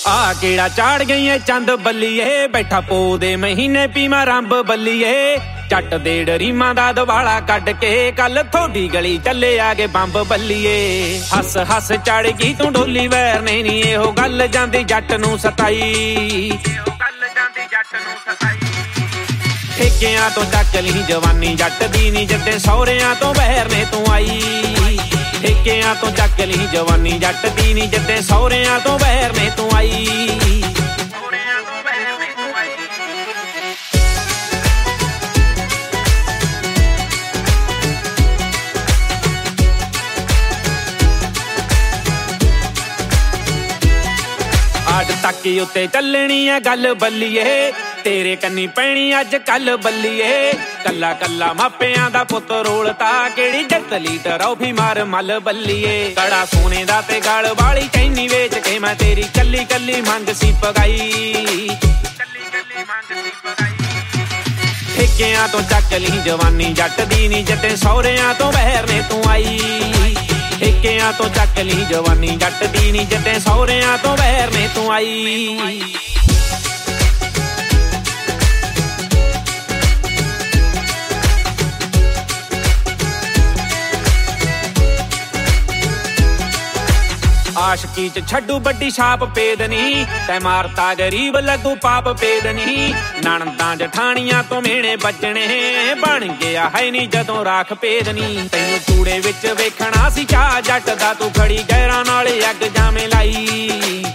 ਆ ਕਿਹੜਾ ਚਾੜ ਗਈ ਚੰਦ ਬੱਲੀਏ ਬੈਠਾ ਪੋ ਦੇ ਮਹੀਨੇ ਪੀਮਾ ਰੰਬ ਬੱਲੀਏ ਚੱਟ ਦੇ ਡਰੀਮਾਂ ਦਾ ਦਵਾਲਾ ਕੱਢ ਕੇ ਕੱਲ ਥੋੜੀ ਗਲੀ ਚੱਲੇ ਆਗੇ ਬੰਬ ਬੱਲੀਏ ਹੱਸ ਹੱਸ ਚੜ ਗਈ ਤੂੰ ਢੋਲੀ ਵੈਰ ਨੇ ਨੀ ਇਹੋ ਗੱਲ ਜਾਂਦੀ ਜੱਟ ਨੂੰ ਸਤਾਈ ਠੇਕਿਆਂ ਤੋਂ ਚੱਕ ਲਈ ਜਵਾਨੀ ਜੱਟ ਦੀ ਨੀ ਜੱਟੇ ਸਹੁਰਿਆਂ ਤੋਂ ਬਹਿਰ ਨੇ ਤੂੰ ਆਈ ਠੇਕਿਆਂ ਤੋਂ ਚੱਕ ਲਈ ਜਵਾਨੀ ਜੱਟ ਦੀ ਨੀ ਜੱਟੇ ਸਹੁਰਿਆਂ ਤੋਂ ਬਹਿਰ ਨੇ ਤੂੰ ਆਈ ਅੱਜ ਤੱਕ ਉੱਤੇ ਚੱਲਣੀ ਐ ਗੱਲ ਬੱਲੀਏ ਤੇਰੇ ਕੰਨੀ ਪੈਣੀ ਅੱਜ ਕੱਲ ਬੱਲੀਏ ਕੱਲਾ ਕੱਲਾ ਮਾਪਿਆਂ ਦਾ ਪੁੱਤ ਰੋਲਤਾ ਕਿਹੜੀ ਜਿੱਤ ਲਈ ਟਰੋਫੀ ਮਾਰ ਮੱਲ ਬੱਲੀਏ ਕੜਾ ਸੋਨੇ ਦਾ ਤੇ ਗਲ ਵਾਲੀ ਚੈਨੀ ਵੇਚ ਕੇ ਮੈਂ ਤੇਰੀ ਕੱਲੀ ਕੱਲੀ ਮੰਗ ਸੀ ਪਗਾਈ ਠੇਕਿਆਂ ਤੋਂ ਚੱਕ ਲਈ ਜਵਾਨੀ ਜੱਟ ਦੀ ਨੀ ਜੱਟੇ ਸਹੁਰਿਆਂ ਤੋਂ ਬਹਿਰ ਨੇ ਤੂੰ ਆਈ ਠੇਕਿਆਂ ਤੋਂ ਚੱਕ ਲਈ ਜਵਾਨੀ ਜੱਟ ਦੀ ਨੀ ਜੱਟੇ ਸਹੁਰਿਆਂ ਤੋਂ ਬਹਿਰ ਨੇ ਤੂੰ ਆਈ ਆਸ਼ਕੀ ਚ ਛੱਡੂ ਵੱਡੀ ਛਾਪ ਪੇਦਨੀ ਤੈ ਮਾਰਤਾ ਗਰੀਬ ਲੱਗੂ ਪਾਪ ਪੇਦਨੀ ਨਣਦਾਂ ਜਠਾਣੀਆਂ ਤੋਂ ਮੇਣੇ ਵੱਜਣੇ ਬਣ ਗਿਆ ਹੈ ਨੀ ਜਦੋਂ ਰਾਖ ਪੇਦਨੀ ਤੈਨੂੰ ਕੂੜੇ ਵਿੱਚ ਵੇਖਣਾ ਸੀ ਚਾਹ ਜੱਟ ਦਾ ਤੂੰ ਖੜੀ ਗੈਰਾਂ ਨਾਲ ਅੱਗ ਜਾਵੇਂ ਲਾਈ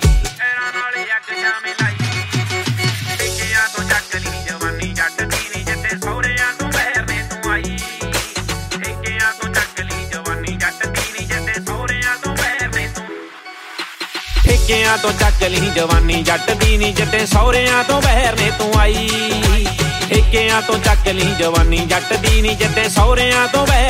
ਠੇਕਿਆਂ ਤੋਂ ਚੱਕ ਲਈ ਜਵਾਨੀ ਜੱਟ ਦੀ ਨੀ ਜੱਟੇ ਸਹੁਰਿਆਂ ਤੋਂ ਬਹਿਰ ਨੇ ਤੂੰ ਆਈ ਠੇਕਿਆਂ ਤੋਂ ਚੱਕ ਲਈ ਜਵਾਨੀ ਜੱਟ ਦੀ ਨੀ ਜੱਟੇ ਸਹੁਰਿਆਂ ਤੋਂ ਬਹਿਰ ਨੇ ਤੂੰ ਠੇਕਿਆਂ ਤੋਂ ਚੱਕ ਲਈ ਜਵਾਨੀ ਜੱਟ ਦੀ ਨੀ ਜੱਟੇ ਸਹੁਰਿਆਂ ਤੋਂ ਬਹਿਰ ਨੇ ਤੂੰ ਆਈ ਠੇਕਿਆਂ ਤੋਂ ਚੱਕ ਲਈ ਜਵਾਨੀ ਜੱਟ ਦੀ ਨੀ ਜੱਟੇ ਸਹੁਰਿਆਂ ਤੋਂ